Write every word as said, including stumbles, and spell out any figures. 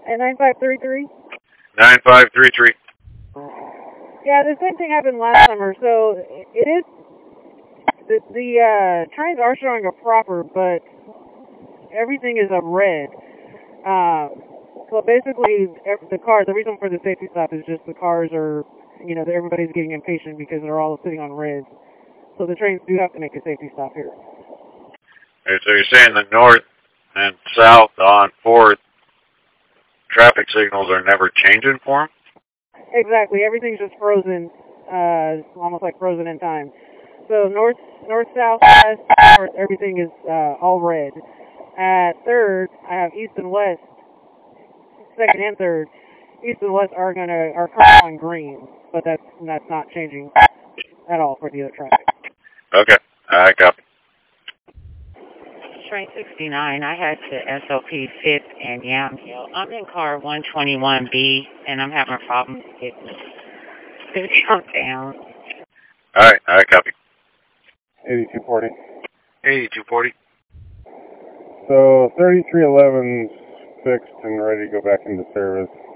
At nine five three three? nine five three three. Yeah, the same thing happened last summer. So it is, the, the uh, trains are showing a proper, but everything is a red. Uh, so basically, the car, the reason for the safety stop is just the cars are, you know, everybody's getting impatient because they're all sitting on reds. So the trains do have to make a safety stop here. Okay, so you're saying the north and south on fourth traffic signals are never changing for them? Exactly. Everything's just frozen, uh, almost like frozen in time. So north, north, south, west, north, everything is uh, all red. At third, I have east and west. Second and third, east and west are gonna are currently on green, but that's that's not changing at all for the other traffic. Okay, I copy. Train sixty-nine, I had to S O P fifth and Yamhill. I'm in car one twenty-one B, and I'm having problems getting to jump down. All right, I copy. eighty-two forty. eighty-two forty. So thirty-three eleven's fixed and ready to go back into service.